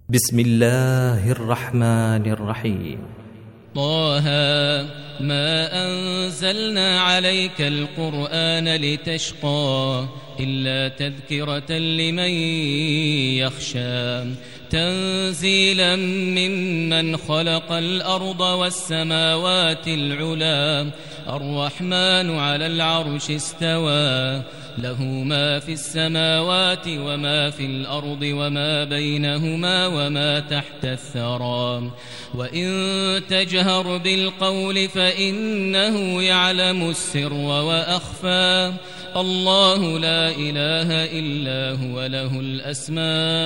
بسم الله الرحمن الرحيم. طه ما أنزلنا عليك القرآن لتشقى إلا تذكرة لمن يخشى تنزيلا ممن خلق الأرض والسماوات العلى الرحمن على العرش استوى له ما في السماوات وما في الأرض وما بينهما وما تحت الثرى وإن تجهر بالقول فإنه يعلم السر وأخفى الله لا إله إلا هو له الأسماء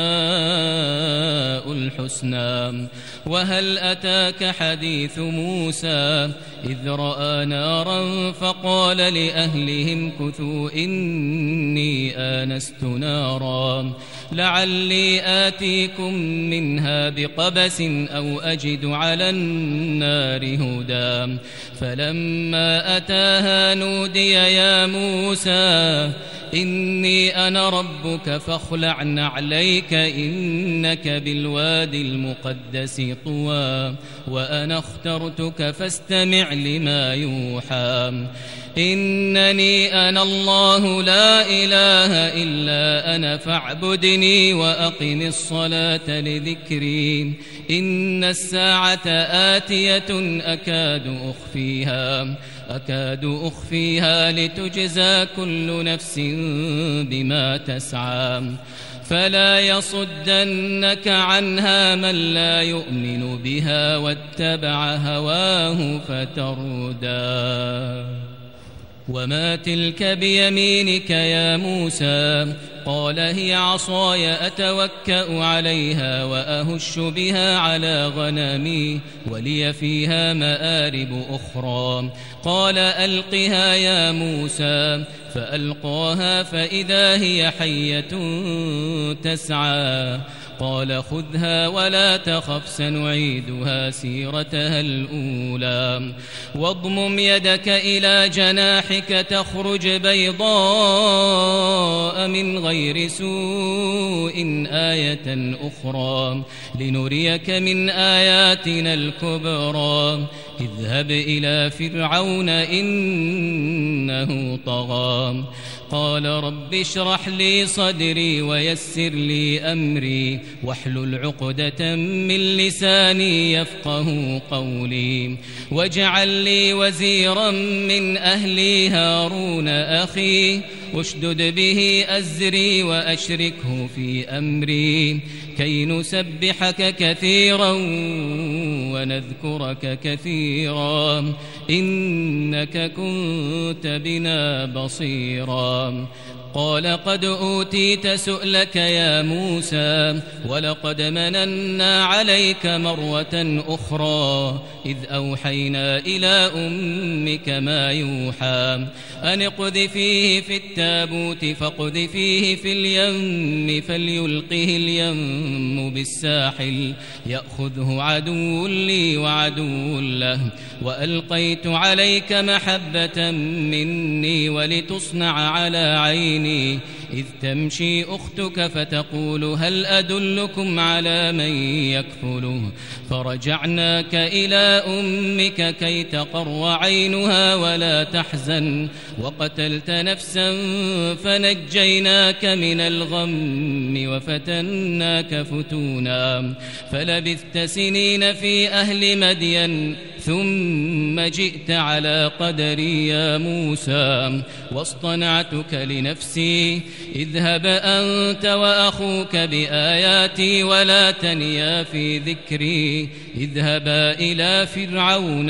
الحسنى وهل أتاك حديث موسى إذ رأى نارا فقال لأهلهم كثوا إني آنست نارا لعلي آتيكم منها بقبس أو أجد على النار هدى فلما أتاها نودي يا موسى إني أنا ربك فاخلع نعليك إنك بالوادي المقدس طوى وأنا اخترتك فاستمع لما يوحى إنني أنا الله لا إله إلا أنا فاعبدني وأقم الصلاة لذكري إن الساعة آتية أكاد أخفيها لتجزى كل نفس بما تسعى فلا يصدنك عنها من لا يؤمن بها واتبع هواه فتردى وما تلك بيمينك يا موسى قال هي عصاي أتوكأ عليها وأهش بها على غنمي ولي فيها مآرب أخرى قال ألقها يا موسى فألقاها فإذا هي حية تسعى قال خذها ولا تخف سنعيدها سيرتها الأولى واضمم يدك إلى جناحك تخرج بيضاء من غير سوء آية أخرى لنريك من آياتنا الكبرى اذهب إلى فرعون إنه طغى قال رب اشرح لي صدري ويسر لي أمري واحلل عقدة من لساني يفقه قولي واجعل لي وزيرا من أهلي هارون أخي اشدد به أزري وأشركه في أمري كي نسبحك كثيرا ونذكرك كثيرا إنك كنت بنا بصيرا قال قد أوتيت سؤلك يا موسى ولقد مننا عليك مرة أخرى إذ أوحينا إلى أمك ما يوحى أن اقذفيه في التابوت فاقذفيه في اليم فليلقه اليم بالساحل يأخذه عدو لي وعدو له وألقيت عليك محبة مني ولتصنع على عيني إذ تمشي أختك فتقول هل أدلكم على من يكفله فرجعناك إلى أمك كي تقر عينها ولا تحزن وقتلت نفسا فنجيناك من الغم وفتناك فتونا فلبثت سنين في أهل مدين ثم جئت على قدري يا موسى واصطنعتك لنفسي اذهب أنت وأخوك بآياتي ولا تنيا في ذكري اذهبا إلى فرعون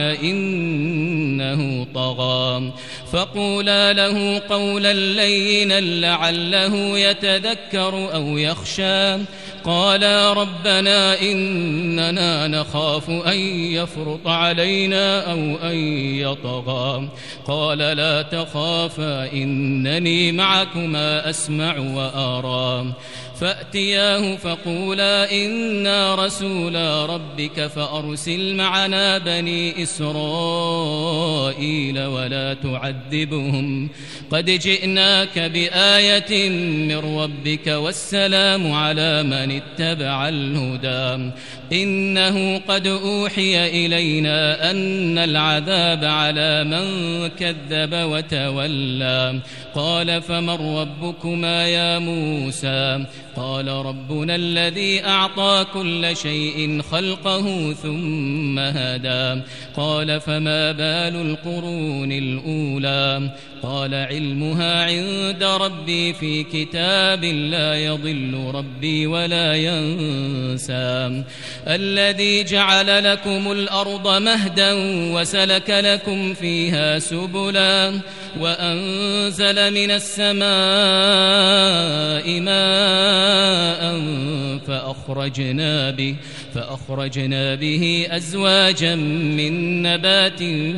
إنه طغى فقولا له قولا لينا لعله يتذكر أو يخشى قالا ربنا إننا نخاف أن يفرط علينا أو أن يطغى قال لا تخافا إنني معكما أسمع وأرى فأتياه فقولا إنا رسولا ربك فأرسل معنا بني إسرائيل ولا تعذبهم قد جئناك بآية من ربك والسلام على من اتبع الهدى إنه قد أوحي إلينا أن العذاب على من كذب وتولى قال فمن ربكما يا موسى قال ربنا الذي أعطى كل شيء خلقه ثم هدى قال فما بال القرون الأولى قال علمها عند ربي في كتاب لا يضل ربي ولا ينسى الذي جعل لكم الأرض مهدا وسلك لكم فيها سبلا وأنزل من السماء ماء فأخرجنا به أزواجا من نبات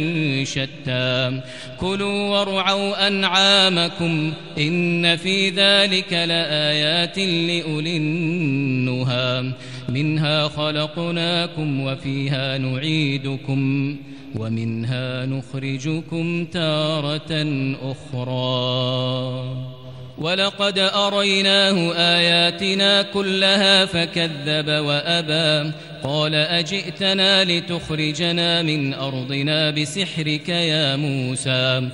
شتى كلوا وارعوا أنعامكم إن في ذلك لآيات لأولي النهى منها خلقناكم وفيها نعيدكم ومنها نخرجكم تارة أخرى ولقد أريناه آياتنا كلها فكذب وأبى قال أجئتنا لتخرجنا من أرضنا بسحرك يا موسى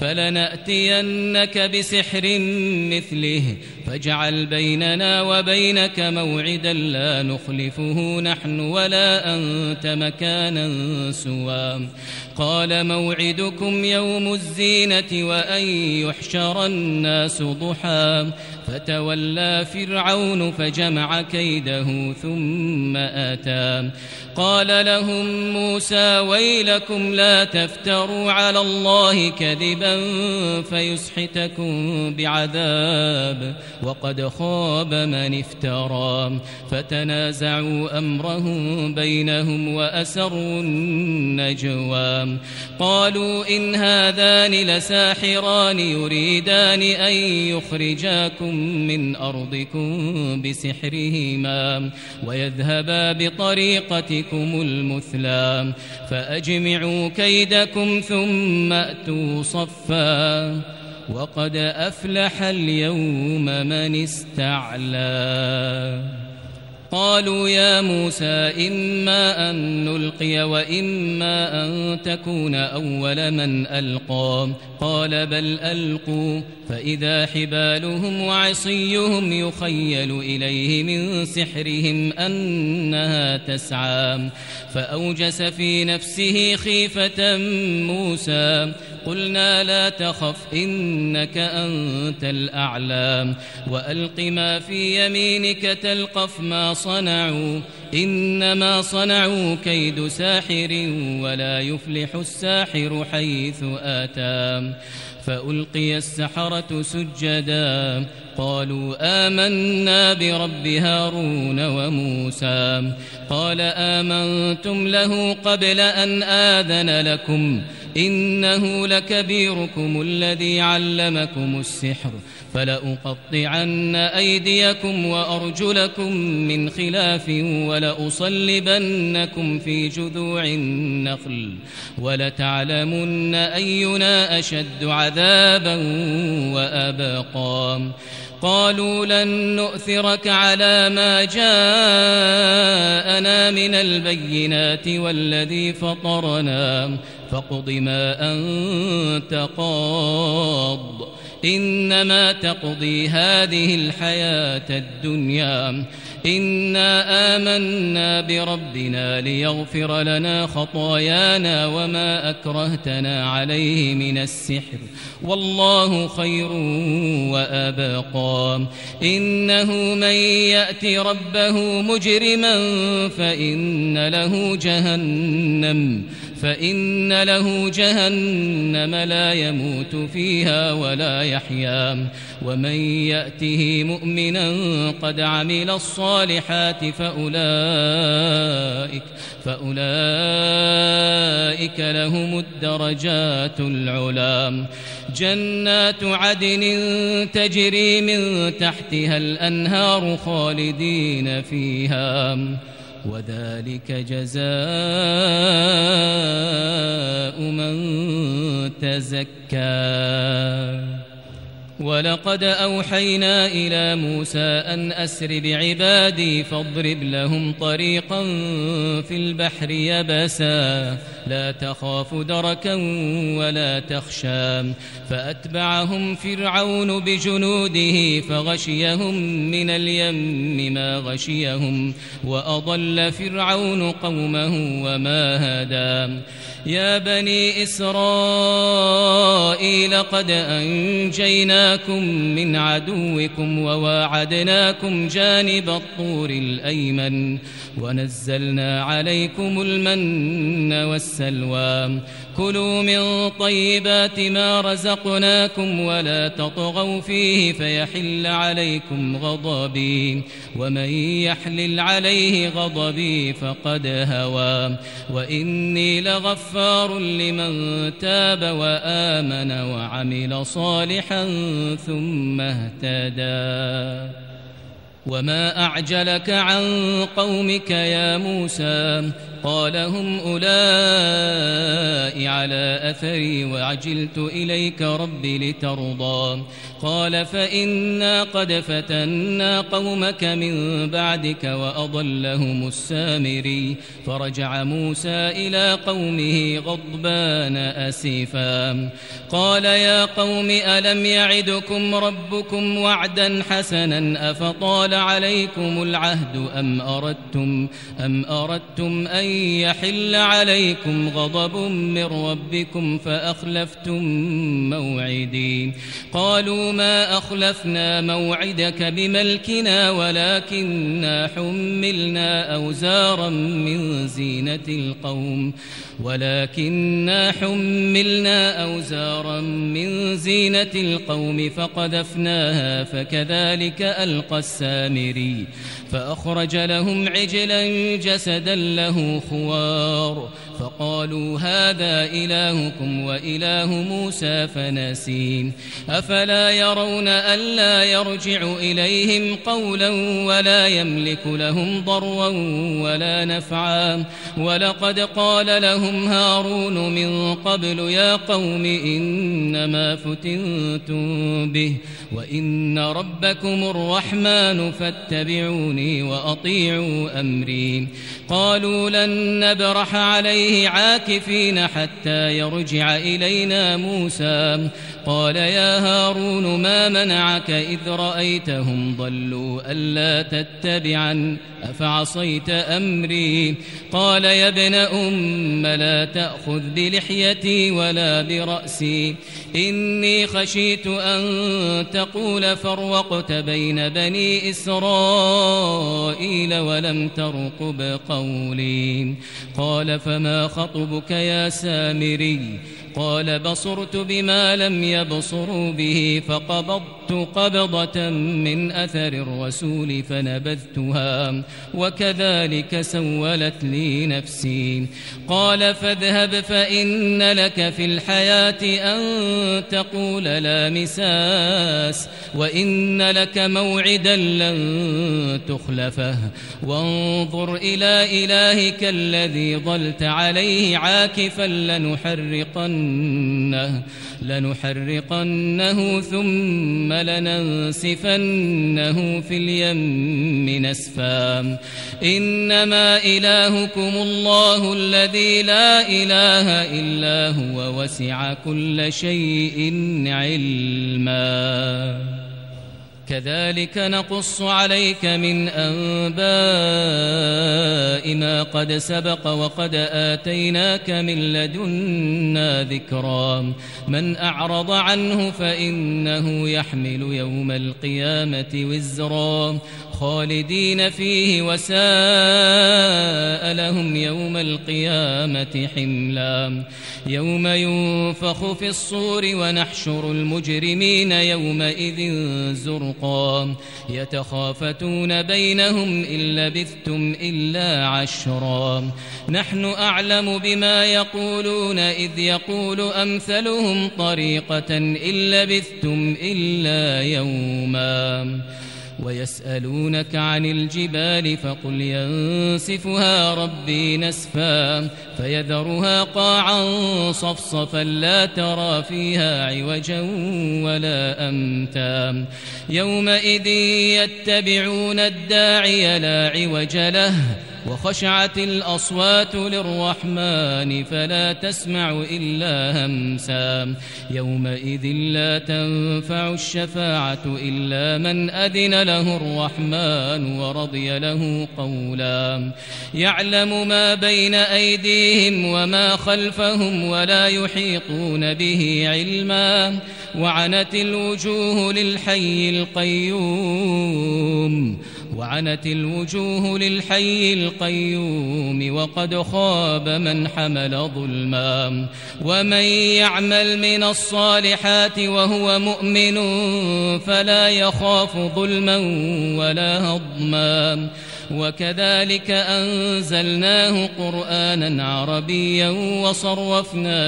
فلنأتينك بسحر مثله فاجعل بيننا وبينك موعدا لا نخلفه نحن ولا أنت مكانا سوى قال موعدكم يوم الزينة وأن يحشر الناس ضحى فتولى فرعون فجمع كيده ثم آتى قال لهم موسى ويلكم لا تفتروا على الله كذبا فيسحتكم بعذاب وقد خاب من افترى فتنازعوا أمرهم بينهم وأسروا النجوى قالوا إن هذان لساحران يريدان أن يخرجاكم من أرضكم بسحرهما ويذهبا بطريقتكم المثلى فأجمعوا كيدكم ثم أتوا صفا وقد أفلح اليوم من استعلى قالوا يا موسى إما أن نلقي وإما أن تكون أول من ألقى قال بل ألقوا فإذا حبالهم وعصيهم يخيل إليه من سحرهم أنها تسعى فأوجس في نفسه خيفة موسى قلنا لا تخف إنك أنت الأعلى وألق ما في يمينك تلقف ما صنعوا إنما صنعوا كيد ساحر ولا يفلح الساحر حيث آتى فألقي السحرة سجدا قالوا آمنا برب هارون وموسى قال آمنتم له قبل أن آذن لكم إنه لكبيركم الذي علمكم السحر فلأقطعن أيديكم وأرجلكم من خلاف ولأصلبنكم في جذوع النخل ولتعلمن أينا أشد عذابا وأبقى قالوا لن نؤثرك على ما جاءنا من البينات والذي فطرنا فاقض ما أنت قاض إنما تقضي هذه الحياة الدنيا إنا آمنا بربنا ليغفر لنا خطايانا وما أكرهتنا عليه من السحر والله خير وأبقى إنه من يأت ربه مجرما فإن له فإن له جهنم لا يموت فيها ولا يحيا ومن يأته مؤمنا قد عمل الصالحات فأولئك لهم الدرجات العلى جنات عدن تجري من تحتها الأنهار خالدين فيها وذلك جزاء من تزكى ولقد أوحينا إلى موسى أن أسر بعبادي فاضرب لهم طريقا في البحر يبسا لا تخاف دركا ولا تخشى فأتبعهم فرعون بجنوده فغشيهم من اليم ما غشيهم وأضل فرعون قومه وما هدى يا بني إسرائيل قد أنجيناكم من عدوكم وواعدناكم جانب الطور الأيمن ونزلنا عليكم المن والسلوى كلوا من طيبات ما رزقناكم ولا تطغوا فيه فيحل عليكم غضبي ومن يحلل عليه غضبي فقد هوى وإني لغفار لمن تاب وآمن وعمل صالحا ثم اهتدى وما أعجلك عن قومك يا موسى قال هم أولئك على أثري وعجلت إليك رب لترضى قال فإنا قد فتنا قومك من بعدك وأضلهم السامري فرجع موسى إلى قومه غضبان أسفا قال يا قوم ألم يعدكم ربكم وعدا حسنا أفطال عليكم العهد أم أردتم أن يحل عليكم غضب من ربكم فأخلفتم موعدي قالوا ما أخلفنا موعدك بملكنا ولكننا حملنا أوزارا من زينة القوم فقذفناها فكذلك ألقى السامري فأخرج لهم عجلا جسدا له خوار فقالوا هذا إلهكم وإله موسى فنسي أفلا يرون ألا يرجع إليهم قولا ولا يملك لهم ضرا ولا نفعا ولقد قال لهم هارون من قبل يا قوم إنما فتنتم به وإن ربكم الرحمن فاتبعوني وأطيعوا أمري قالوا لن نبرح عليه عاكفين حتى يرجع إلينا موسى قال يا هارون ما منعك إذ رأيتهم ضلوا ألا تتبعا أفعصيت أمري قال يا ابن أم لا تأخذ بلحيتي ولا برأسي إني خشيت أن تقول فرقت بين بني إسرائيل ولم ترقب قولي قال فما خطبك يا سامري قال بصرت بما لم يبصروا به فقبضت قبضة من أثر الرسول فنبذتها وكذلك سولت لي نفسي قال فاذهب فإن لك في الحياة أن تقول لا مساس وإن لك موعدا لن تخلفه وانظر إلى إلهك الذي ظلت عليه عاكفا لنحرقنه ثم لننسفنه في اليم نسفا إنما إلهكم الله الذي لا إله إلا هو وسع كل شيء علما كذلك نقص عليك من أنباء السماء ما قد سبق وقد آتيناك من لدنا ذكرا من أعرض عنه فإنه يحمل يوم القيامة وزرا خالدين فيه وساء لهم يوم القيامة حملا يوم ينفخ في الصور ونحشر المجرمين يومئذ زرقا يتخافتون بينهم إن لبثتم إلا عشرا نحن أعلم بما يقولون إذ يقول أمثلهم طريقة إن لبثتم إلا يوما ويسألونك عن الجبال فقل ينسفها ربي نسفا فيذرها قاعا صفصفا لا ترى فيها عوجا ولا أمتا يومئذ يتبعون الداعي لا عوج له وخشعت الأصوات للرحمن فلا تسمع إلا همسا يومئذ لا تنفع الشفاعة إلا من أذن له الرحمن ورضي له قولا يعلم ما بين أيديهم وما خلفهم ولا يحيطون به علما وعنت الوجوه للحي القيوم وقد خاب من حمل ظلما ومن يعمل من الصالحات وهو مؤمن فلا يخاف ظلما ولا هضما وكذلك أنزلناه قرآنا عربيا وصرفنا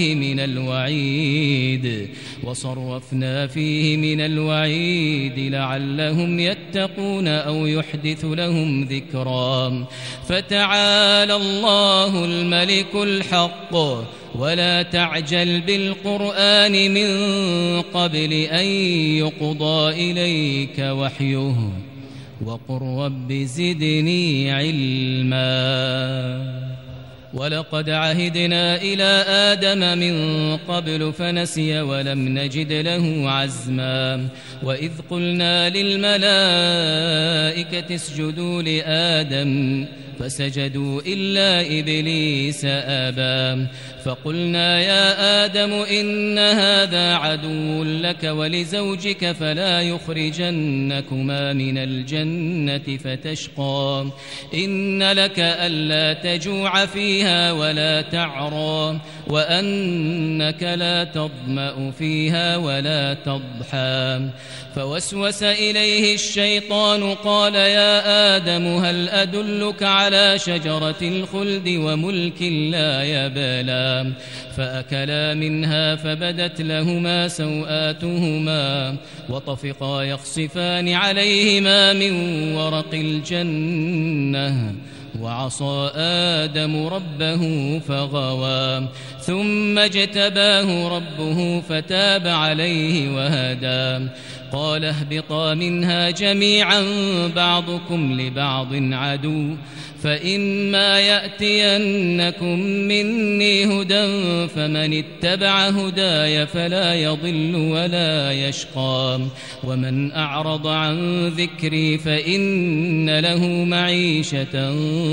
فيه من الوعيد لعلهم يتقون أو يحدث لهم ذكرا فتعالى الله الملك الحق ولا تعجل بالقرآن من قبل أن يقضى إليك وحيه وقل رب زدني علما ولقد عهدنا إلى آدم من قبل فنسي ولم نجد له عزما وإذ قلنا للملائكة اسجدوا لآدم فسجدوا إلا إبليس أبى فقلنا يا آدم إن هذا عدو لك ولزوجك فلا يخرجنكما من الجنة فتشقى إن لك ألا تجوع فيها ولا تعرى وأنك لا تظمأ فيها ولا تضحى فوسوس إليه الشيطان قال يا آدم هل أدلك على شجرة الخلد وملك لا يبلى فأكلا منها فبدت لهما سوآتهما وطفقا يخصفان عليهما من ورق الجنة وعصى آدم ربه فغوى ثم اجتباه ربه فتاب عليه وهدى قال اهبطا منها جميعا بعضكم لبعض عدو فإما يأتينكم مني هدى فمن اتبع هداي فلا يضل ولا يشقى ومن أعرض عن ذكري فإن له معيشة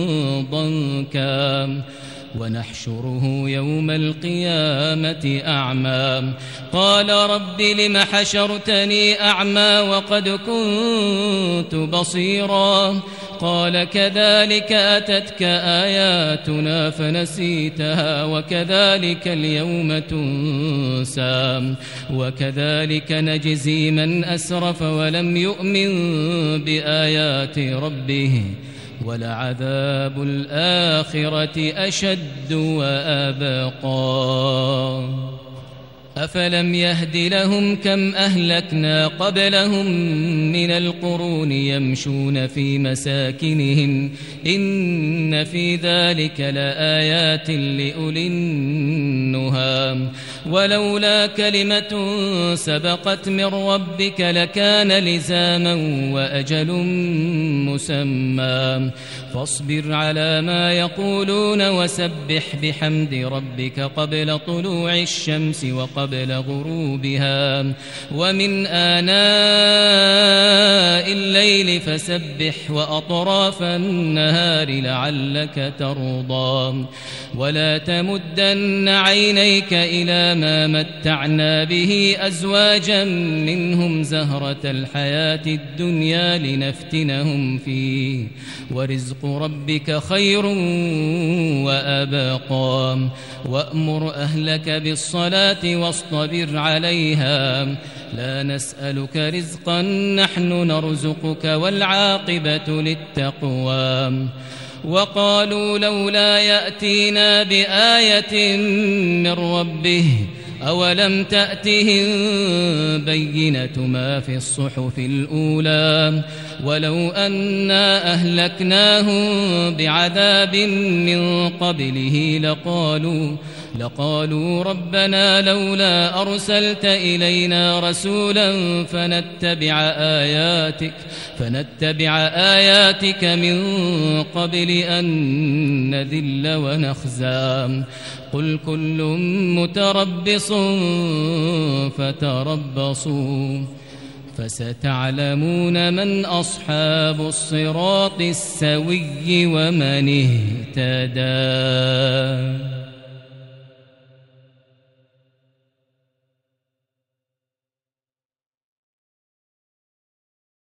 ضنكا ونحشره يوم القيامة أعمى قال رب لم حشرتني أعمى وقد كنت بصيرا قال كذلك أتتك آياتنا فنسيتها وكذلك اليوم تنسى وكذلك نجزي من أسرف ولم يؤمن بآيات ربه ولعذاب الآخرة أشد وأبقى أفلم يهد لهم كم أهلكنا قبلهم من القرون يمشون في مساكنهم إن في ذلك لآيات لأولي النهى ولولا كلمة سبقت من ربك لكان لزاما وأجل مسمى فاصبر على ما يقولون وسبح بحمد ربك قبل طلوع الشمس وقبل غروبها ومن آناء الليل فسبح وأطراف النهار لعلك ترضى ولا تمدن عينيك إلى ما متعنا به أزواجا منهم زهرة الحياة الدنيا لنفتنهم فيه ورزق ربك خير وأبقى وأمر أهلك بالصلاة واصطبر عليها لا نسألك رزقا نحن نرزقك والعاقبة للتقوى وقالوا لولا يأتينا بآية من ربه أولم تأتهم بينة ما في الصحف الأولى ولو أنا أهلكناهم بعذاب من قبله لقالوا ربنا لولا أرسلت إلينا رسولا فنتبع آياتك من قبل أن نذل ونخزى قل كل متربص فتربصوا فستعلمون من أصحاب الصراط السوي ومن اهتدى